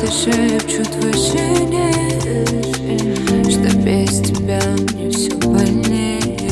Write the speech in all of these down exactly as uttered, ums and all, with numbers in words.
Птицы шепчут в вышине, что без тебя мне все больнее.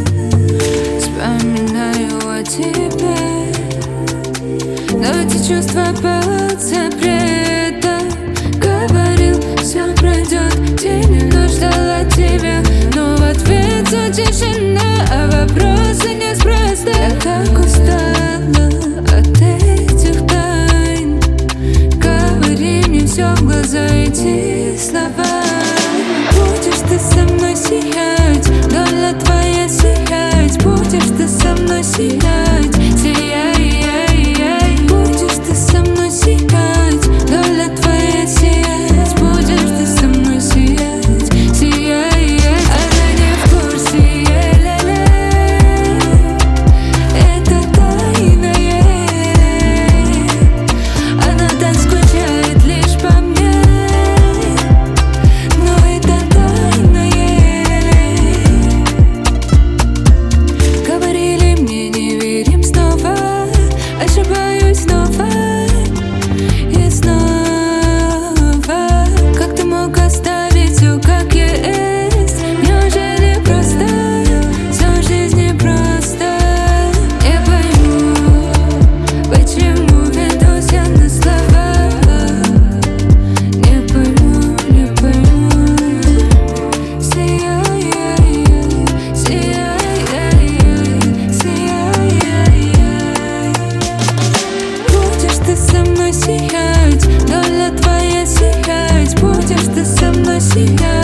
Вспоминаю о тебе, но эти чувства под запретом. Говорил, все пройдет, день но ждала тебя, но в ответ все тишина, а вопросы неспроста. Я так устала от этих тайн. Говори мне все в глаза эти слова. Будешь ты со мной сиять, доля твоя сиять. Будешь ты со мной сиять, сияй. Будешь ты со мной сиять, доля твоя сиять. Будешь ты со мной сиять, сияй. Она не в курсе, е-ле-ле. Это тайна, е-ле. Она так скучает лишь по мне, но это тайна, е-ле. Говорили мне, не верим снова, ошибаюсь снова и снова. Как ты мог оставить все, как есть? Неужели просто всю жизнь непросто? Не пойму, почему ведусь я на слова. Не пойму, не пойму. Сияй, сияй, сияй. Будешь ты со мной сиять, доля твоя сиять. Будешь ты со мной сиять.